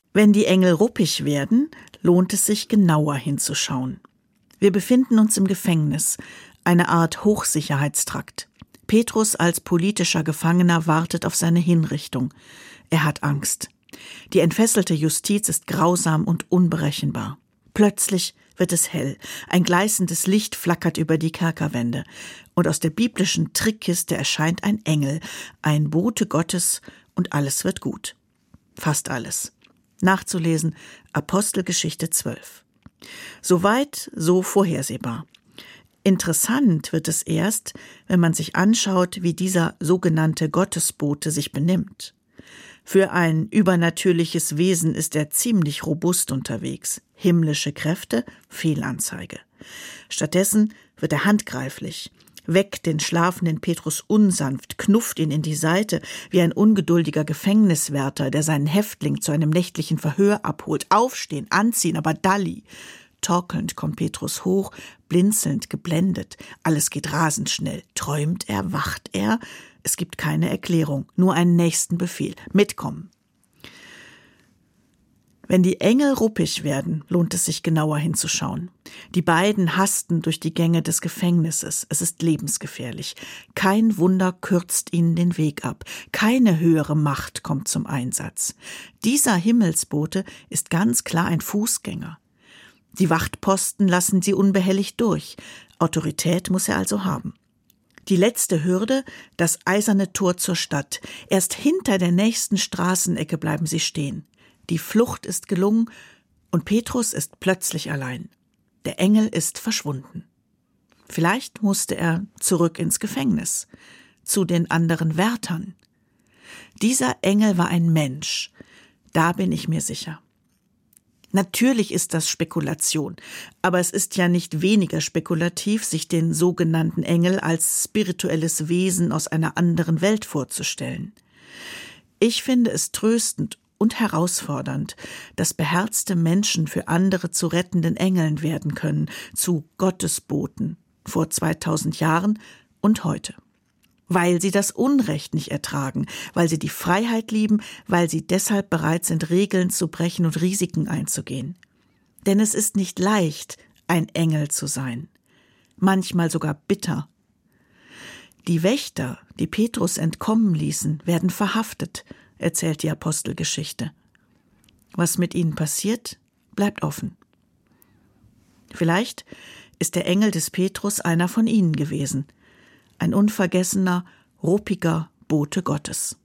Wenn die Engel ruppig werden, lohnt es sich, genauer hinzuschauen. Wir befinden uns im Gefängnis, eine Art Hochsicherheitstrakt. Petrus als politischer Gefangener wartet auf seine Hinrichtung. Er hat Angst. Die entfesselte Justiz ist grausam und unberechenbar. Plötzlich wird es hell. Ein gleißendes Licht flackert über die Kerkerwände. Und aus der biblischen Trickkiste erscheint ein Engel, ein Bote Gottes, und alles wird gut. Fast alles. Nachzulesen, Apostelgeschichte 12. Soweit, so vorhersehbar. Interessant wird es erst, wenn man sich anschaut, wie dieser sogenannte Gottesbote sich benimmt. Für ein übernatürliches Wesen ist er ziemlich robust unterwegs. Himmlische Kräfte, Fehlanzeige. Stattdessen wird er handgreiflich, weckt den schlafenden Petrus unsanft, knufft ihn in die Seite wie ein ungeduldiger Gefängniswärter, der seinen Häftling zu einem nächtlichen Verhör abholt. Aufstehen, anziehen, aber Dalli. Torkelnd kommt Petrus hoch, blinzelnd, geblendet. Alles geht rasend schnell. Träumt er, wacht er? Es gibt keine Erklärung, nur einen nächsten Befehl. Mitkommen. Wenn die Engel ruppig werden, lohnt es sich genauer hinzuschauen. Die beiden hasten durch die Gänge des Gefängnisses. Es ist lebensgefährlich. Kein Wunder kürzt ihnen den Weg ab. Keine höhere Macht kommt zum Einsatz. Dieser Himmelsbote ist ganz klar ein Fußgänger. Die Wachtposten lassen sie unbehelligt durch. Autorität muss er also haben. Die letzte Hürde, das eiserne Tor zur Stadt. Erst hinter der nächsten Straßenecke bleiben sie stehen. Die Flucht ist gelungen und Petrus ist plötzlich allein. Der Engel ist verschwunden. Vielleicht musste er zurück ins Gefängnis, zu den anderen Wärtern. Dieser Engel war ein Mensch, da bin ich mir sicher. Natürlich ist das Spekulation, aber es ist ja nicht weniger spekulativ, sich den sogenannten Engel als spirituelles Wesen aus einer anderen Welt vorzustellen. Ich finde es tröstend und herausfordernd, dass beherzte Menschen für andere zu rettenden Engeln werden können, zu Gottesboten, vor 2000 Jahren und heute. Weil sie das Unrecht nicht ertragen, weil sie die Freiheit lieben, weil sie deshalb bereit sind, Regeln zu brechen und Risiken einzugehen. Denn es ist nicht leicht, ein Engel zu sein. Manchmal sogar bitter. Die Wächter, die Petrus entkommen ließen, werden verhaftet, erzählt die Apostelgeschichte. Was mit ihnen passiert, bleibt offen. Vielleicht ist der Engel des Petrus einer von ihnen gewesen. Ein unvergessener, ruppiger Bote Gottes.